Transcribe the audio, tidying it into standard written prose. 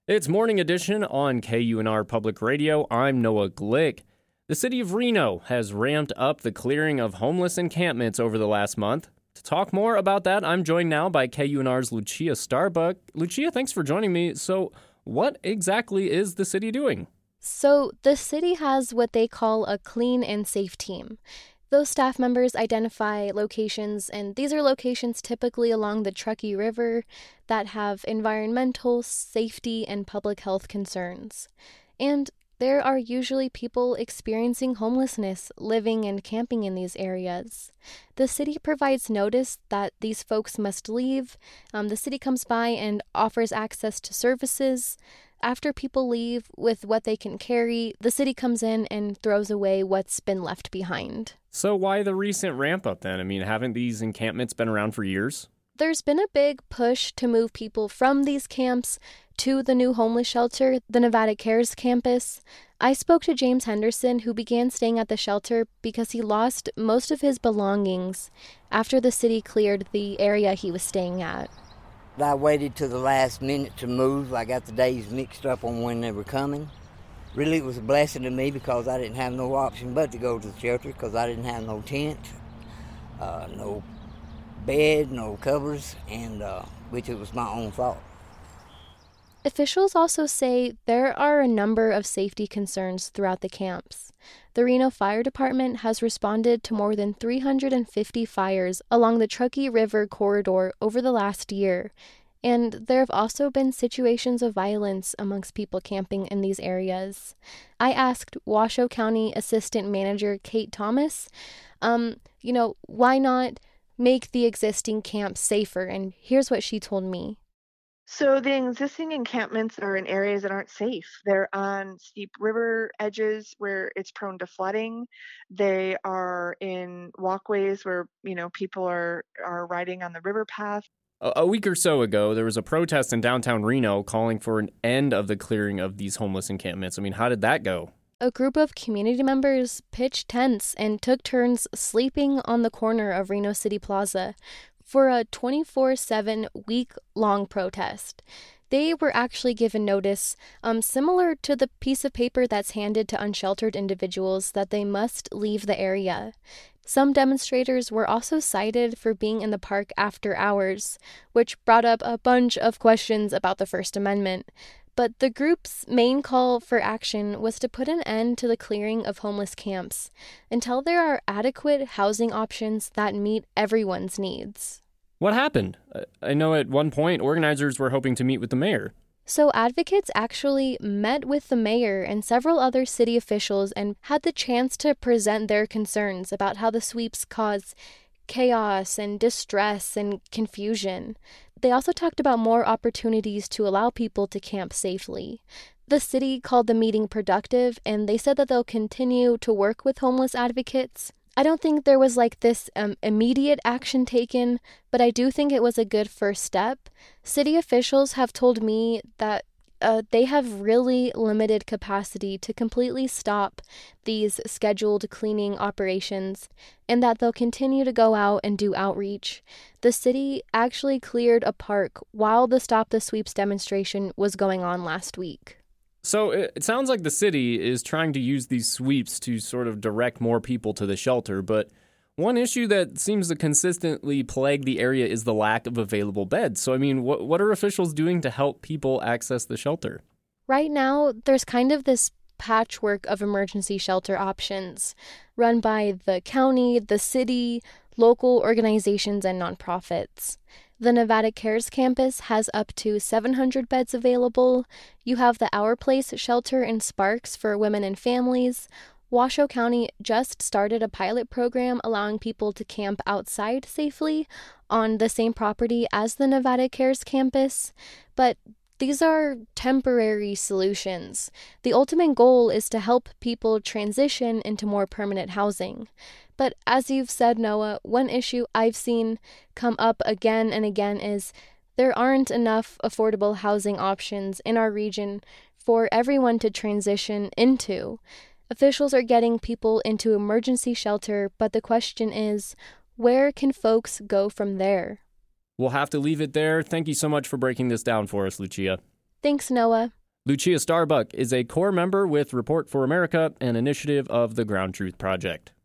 It's Morning Edition on KUNR Public Radio. I'm Noah Glick. The city of Reno has ramped up the clearing of homeless encampments over the last month. To talk more about that, I'm joined now by KUNR's Lucia Starbuck. Lucia, thanks for joining me. So, what exactly is the city doing? So, the city has what they call a clean and safe team. Those staff members identify locations, and these are locations typically along the Truckee River that have environmental, safety, and public health concerns. And there are usually people experiencing homelessness living and camping in these areas. The city provides notice that these folks must leave. The city comes by and offers access to services. After people leave with what they can carry, the city comes in and throws away what's been left behind. So why the recent ramp up then? I mean, haven't these encampments been around for years? There's been a big push to move people from these camps to the new homeless shelter, the Nevada Cares campus. I spoke to James Henderson, who began staying at the shelter because he lost most of his belongings after the city cleared the area he was staying at. I waited to the last minute to move. I got the days mixed up on when they were coming. Really, it was a blessing to me because I didn't have no option but to go to the shelter because I didn't have no tent, no bed, no covers, and which it was my own fault. Officials also say there are a number of safety concerns throughout the camps. The Reno Fire Department has responded to more than 350 fires along the Truckee River corridor over the last year, and there have also been situations of violence amongst people camping in these areas. I asked Washoe County Assistant Manager Kate Thomas, why not make the existing camps safer? And here's what she told me. So the existing encampments are in areas that aren't safe. They're on steep river edges where it's prone to flooding. They are in walkways where, people are riding on the river path. A week or so ago, there was a protest in downtown Reno calling for an end of the clearing of these homeless encampments. I mean, how did that go? A group of community members pitched tents and took turns sleeping on the corner of Reno City Plaza for a 24/7 week-long protest. They were actually given notice, similar to the piece of paper that's handed to unsheltered individuals, that they must leave the area. Some demonstrators were also cited for being in the park after hours, which brought up a bunch of questions about the First Amendment. But the group's main call for action was to put an end to the clearing of homeless camps until there are adequate housing options that meet everyone's needs. What happened? I know at one point organizers were hoping to meet with the mayor. So advocates actually met with the mayor and several other city officials and had the chance to present their concerns about how the sweeps cause chaos and distress and confusion. They also talked about more opportunities to allow people to camp safely. The city called the meeting productive, and they said that they'll continue to work with homeless advocates. I don't think there was this immediate action taken, but I do think it was a good first step. City officials have told me that they have really limited capacity to completely stop these scheduled cleaning operations, and that they'll continue to go out and do outreach. The city actually cleared a park while the Stop the Sweeps demonstration was going on last week. So it sounds like the city is trying to use these sweeps to sort of direct more people to the shelter, but one issue that seems to consistently plague the area is the lack of available beds. So, I mean, what are officials doing to help people access the shelter? Right now, there's kind of this patchwork of emergency shelter options run by the county, the city, local organizations, and nonprofits. The Nevada Cares campus has up to 700 beds available. You have the Our Place shelter in Sparks for women and families. Washoe County just started a pilot program allowing people to camp outside safely on the same property as the Nevada Cares campus. But these are temporary solutions. The ultimate goal is to help people transition into more permanent housing. But as you've said, Noah, one issue I've seen come up again and again is there aren't enough affordable housing options in our region for everyone to transition into. Officials are getting people into emergency shelter, but the question is, where can folks go from there? We'll have to leave it there. Thank you so much for breaking this down for us, Lucia. Thanks, Noah. Lucia Starbuck is a core member with Report for America, an initiative of the Ground Truth Project.